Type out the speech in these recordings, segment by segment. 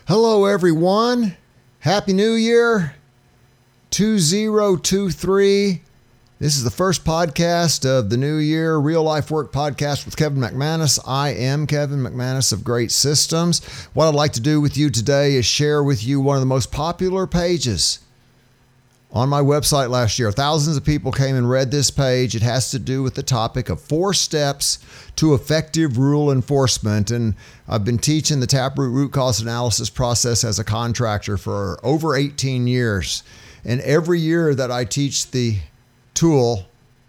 Hello, everyone. Happy New Year 2023. This is the first podcast of the new year, Real Life Work Podcast with Kevin McManus. I am Kevin McManus of Great Systems. What I'd like to do with you today is share with you one of the most popular pages on my website last year. Thousands of people came and read this page. It has to do with the topic of 4 steps to effective rule enforcement. And I've been teaching the Taproot root cause analysis process as a contractor for over 18 years. And every year that I teach the tool,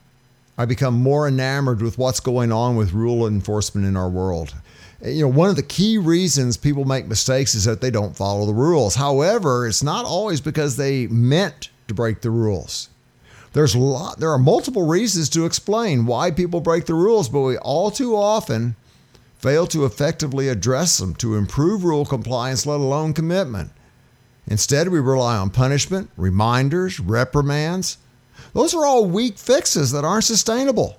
I become more enamored with what's going on with rule enforcement in our world. One of the key reasons people make mistakes is that they don't follow the rules. However, it's not always because they meant to break the rules. There are multiple reasons to explain why people break the rules, but we all too often fail to effectively address them to improve rule compliance, let alone commitment. Instead, we rely on punishment, reminders, reprimands. Those are all weak fixes that aren't sustainable.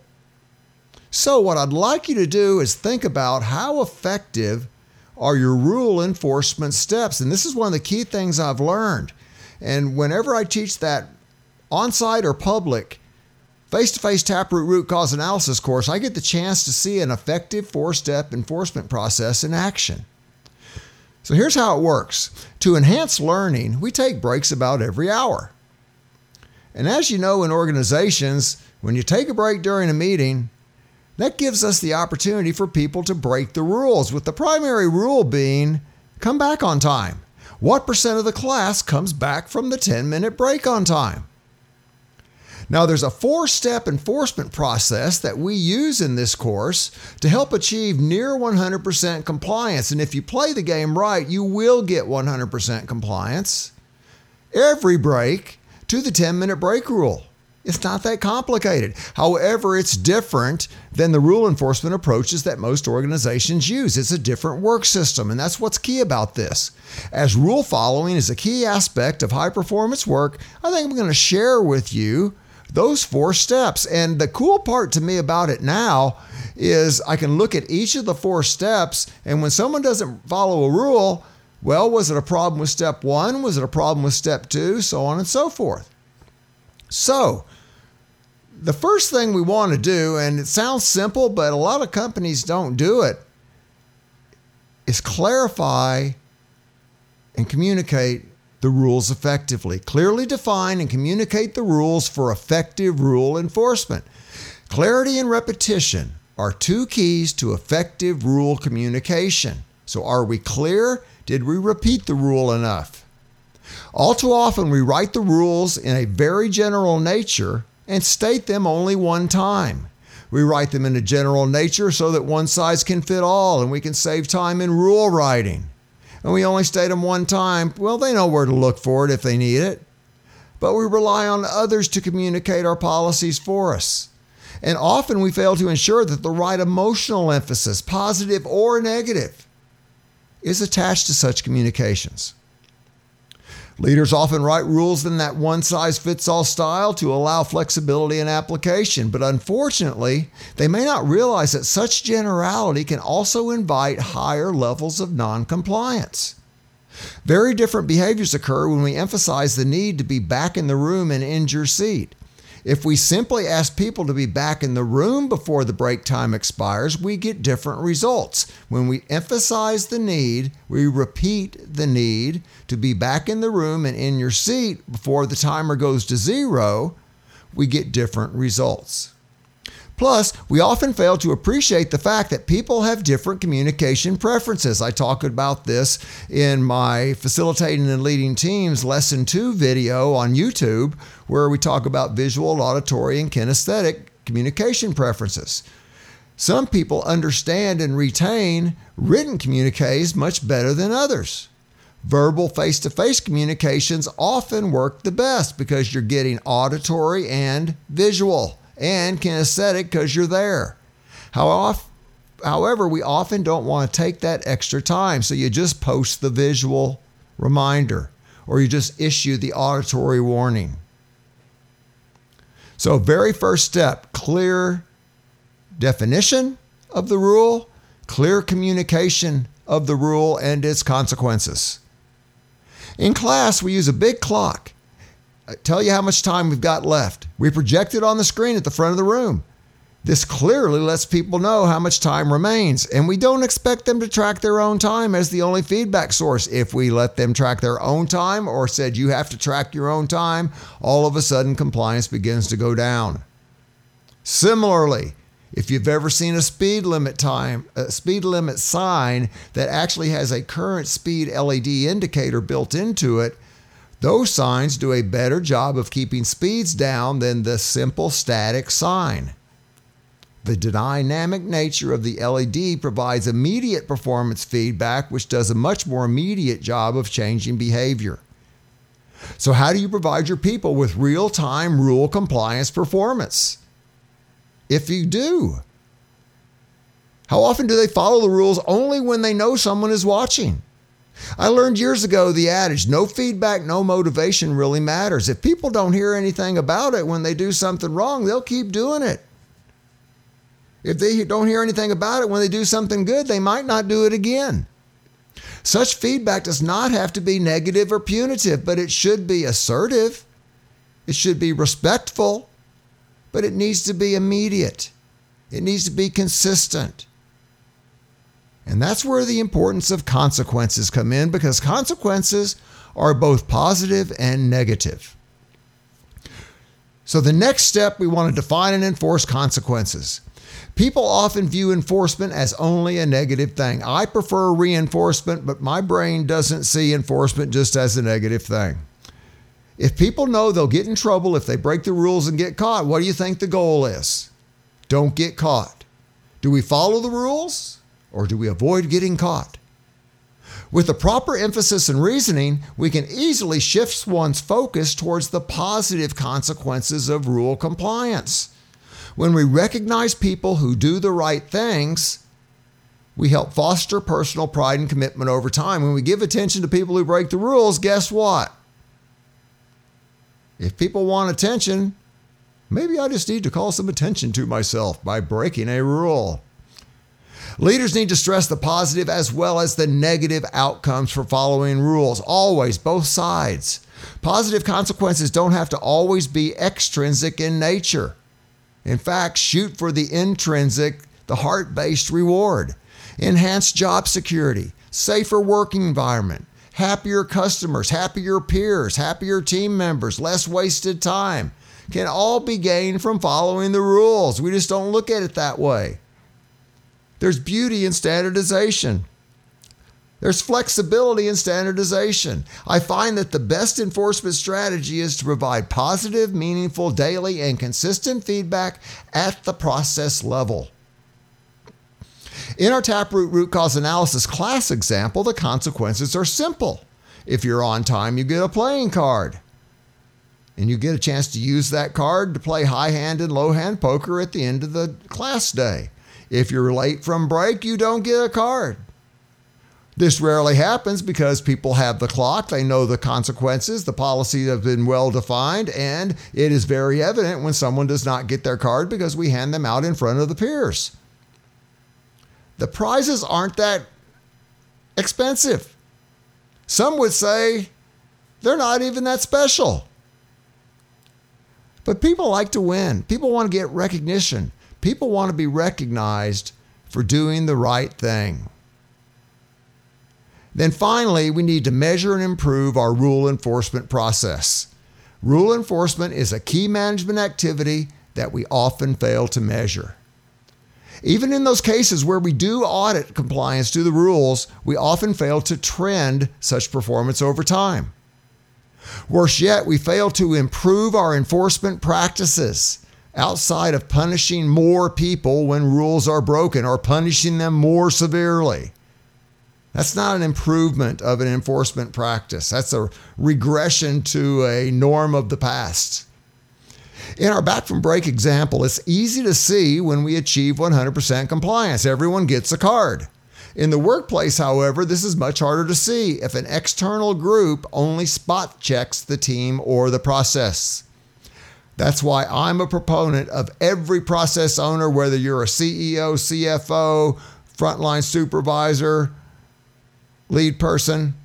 So what I'd like you to do is think about how effective are your rule enforcement steps. And this is one of the key things I've learned. And whenever I teach that on-site or public face-to-face Taproot root cause analysis course, I get the chance to see an effective 4-step enforcement process in action. So here's how it works. To enhance learning, we take breaks about every hour. And as you know, in organizations, when you take a break during a meeting, that gives us the opportunity for people to break the rules, with the primary rule being come back on time. What % of the class comes back from the 10-minute break on time? Now, there's a 4-step enforcement process that we use in this course to help achieve near 100% compliance. And if you play the game right, you will get 100% compliance every break to the 10-minute break rule. It's not that complicated. However, it's different than the rule enforcement approaches that most organizations use. It's a different work system, and that's what's key about this. As rule following is a key aspect of high-performance work, I think I'm going to share with you those 4 steps. And the cool part to me about it now is I can look at each of the 4 steps, and when someone doesn't follow a rule, well, was it a problem with step 1? Was it a problem with step 2? So on and so forth. So, the first thing we want to do, and it sounds simple, but a lot of companies don't do it, is clarify and communicate the rules effectively. Clearly define and communicate the rules for effective rule enforcement. Clarity and repetition are 2 keys to effective rule communication. So are we clear? Did we repeat the rule enough? All too often, we write the rules in a very general nature and state them only one time. We write them in a general nature so that one size can fit all and we can save time in rule writing. And we only state them one time. Well, they know where to look for it if they need it. But we rely on others to communicate our policies for us. And often we fail to ensure that the right emotional emphasis, positive or negative, is attached to such communications. Leaders often write rules in that one-size-fits-all style to allow flexibility in application, but unfortunately, they may not realize that such generality can also invite higher levels of non-compliance. Very different behaviors occur when we emphasize the need to be back in the room and in your seat. If we simply ask people to be back in the room before the break time expires, we get different results. When we emphasize the need, we repeat the need to be back in the room and in your seat before the timer goes to 0, we get different results. Plus, we often fail to appreciate the fact that people have different communication preferences. I talk about this in my Facilitating and Leading Teams Lesson 2 video on YouTube, where we talk about visual, auditory, and kinesthetic communication preferences. Some people understand and retain written communiques much better than others. Verbal face-to-face communications often work the best because you're getting auditory and visual, and kinesthetic because you're there. However, we often don't want to take that extra time, so you just post the visual reminder or you just issue the auditory warning. So very first step, clear definition of the rule, clear communication of the rule and its consequences. In class, we use a big clock. Tell you how much time we've got left. We project it on the screen at the front of the room. This clearly lets people know how much time remains, and we don't expect them to track their own time as the only feedback source. If we let them track their own time or said you have to track your own time, all of a sudden compliance begins to go down. Similarly, if you've ever seen a speed limit sign that actually has a current speed LED indicator built into it, those signs do a better job of keeping speeds down than the simple static sign. The dynamic nature of the LED provides immediate performance feedback, which does a much more immediate job of changing behavior. So how do you provide your people with real-time rule compliance performance? If you do, how often do they follow the rules only when they know someone is watching? I learned years ago the adage, no feedback, no motivation really matters. If people don't hear anything about it when they do something wrong, they'll keep doing it. If they don't hear anything about it when they do something good, they might not do it again. Such feedback does not have to be negative or punitive, but it should be assertive. It should be respectful, but it needs to be immediate. It needs to be consistent. And that's where the importance of consequences come in, because consequences are both positive and negative. So the next step, we want to define and enforce consequences. People often view enforcement as only a negative thing. I prefer reinforcement, but my brain doesn't see enforcement just as a negative thing. If people know they'll get in trouble if they break the rules and get caught, what do you think the goal is? Don't get caught. Do we follow the rules or do we avoid getting caught? With the proper emphasis and reasoning, we can easily shift one's focus towards the positive consequences of rule compliance. When we recognize people who do the right things, we help foster personal pride and commitment over time. When we give attention to people who break the rules, guess what? If people want attention, maybe I just need to call some attention to myself by breaking a rule. Leaders need to stress the positive as well as the negative outcomes for following rules. Always, both sides. Positive consequences don't have to always be extrinsic in nature. In fact, shoot for the intrinsic, the heart-based reward. Enhanced job security, safer working environment, happier customers, happier peers, happier team members, less wasted time can all be gained from following the rules. We just don't look at it that way. There's beauty in standardization. There's flexibility in standardization. I find that the best enforcement strategy is to provide positive, meaningful, daily, and consistent feedback at the process level. In our Taproot root cause analysis class example, the consequences are simple. If you're on time, you get a playing card. And you get a chance to use that card to play high hand and low hand poker at the end of the class day. If you're late from break, you don't get a card. This rarely happens because people have the clock, they know the consequences, the policies have been well defined, and it is very evident when someone does not get their card because we hand them out in front of the peers. The prizes aren't that expensive. Some would say they're not even that special. But people like to win. People want to get recognition. People want to be recognized for doing the right thing. Then finally, we need to measure and improve our rule enforcement process. Rule enforcement is a key management activity that we often fail to measure. Even in those cases where we do audit compliance to the rules, we often fail to trend such performance over time. Worse yet, we fail to improve our enforcement practices outside of punishing more people when rules are broken or punishing them more severely. That's not an improvement of an enforcement practice. That's a regression to a norm of the past. In our back from break example, it's easy to see when we achieve 100% compliance. Everyone gets a card. In the workplace, however, this is much harder to see if an external group only spot checks the team or the process. That's why I'm a proponent of every process owner, whether you're a CEO, CFO, frontline supervisor, lead person,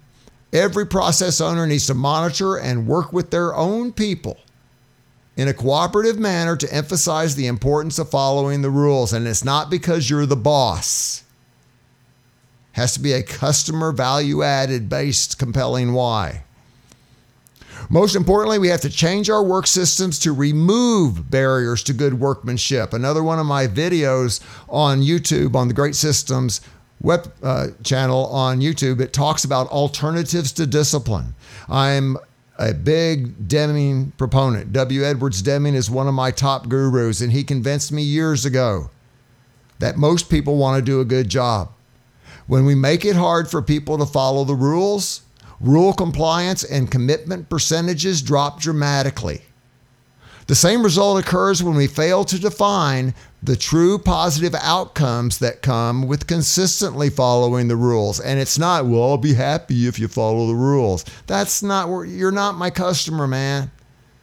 Every process owner needs to monitor and work with their own people in a cooperative manner to emphasize the importance of following the rules. And it's not because you're the boss. It has to be a customer value added based compelling why. Most importantly, we have to change our work systems to remove barriers to good workmanship. Another one of my videos on YouTube, on the Great Systems web channel on YouTube, it talks about alternatives to discipline. I'm a big Deming proponent. W. Edwards Deming is one of my top gurus, and he convinced me years ago that most people want to do a good job. When we make it hard for people to follow the rules, rule compliance and commitment percentages drop dramatically. The same result occurs when we fail to define the true positive outcomes that come with consistently following the rules. And it's not, well, I'll be happy if you follow the rules. That's not where you're not my customer, man.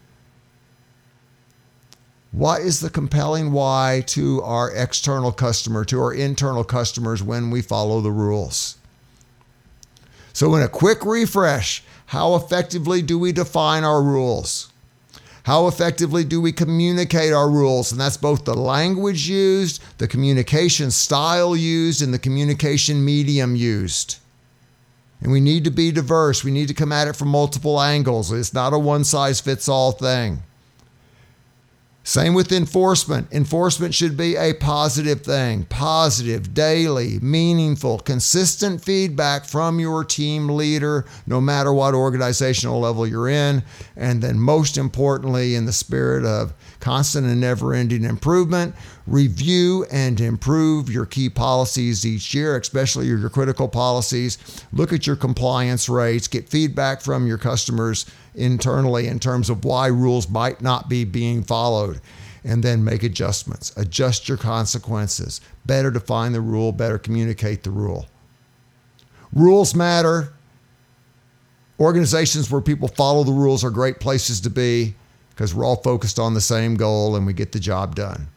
What is the compelling why to our external customer, to our internal customers when we follow the rules? So in a quick refresh, how effectively do we define our rules? How effectively do we communicate our rules? And that's both the language used, the communication style used, and the communication medium used. And we need to be diverse. We need to come at it from multiple angles. It's not a one-size-fits-all thing. Same with enforcement. Enforcement should be a positive thing. Positive, daily, meaningful, consistent feedback from your team leader, no matter what organizational level you're in. And then most importantly, in the spirit of constant and never-ending improvement, review and improve your key policies each year, especially your critical policies. Look at your compliance rates, get feedback from your customers internally in terms of why rules might not be being followed, and then make adjustments. Adjust your consequences. Better define the rule, better communicate the rule. Rules matter. Organizations where people follow the rules are great places to be because we're all focused on the same goal and we get the job done.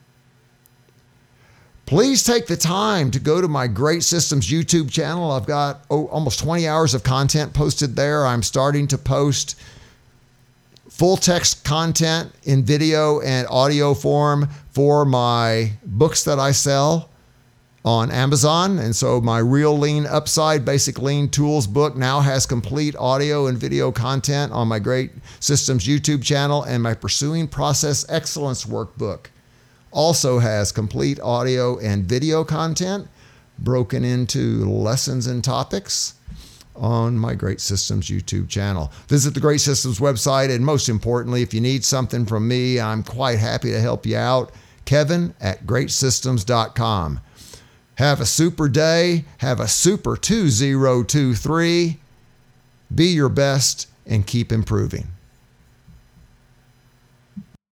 Please take the time to go to my Great Systems YouTube channel. I've got almost 20 hours of content posted there. I'm starting to post full text content in video and audio form for my books that I sell on Amazon. And so my Real Lean Upside Basic Lean Tools book now has complete audio and video content on my Great Systems YouTube channel, and my Pursuing Process Excellence workbook also has complete audio and video content broken into lessons and topics on my Great Systems YouTube channel. Visit the Great Systems website, and most importantly, if you need something from me, I'm quite happy to help you out. Kevin@greatsystems.com. Have a super day. Have a super 2023. Be your best and keep improving.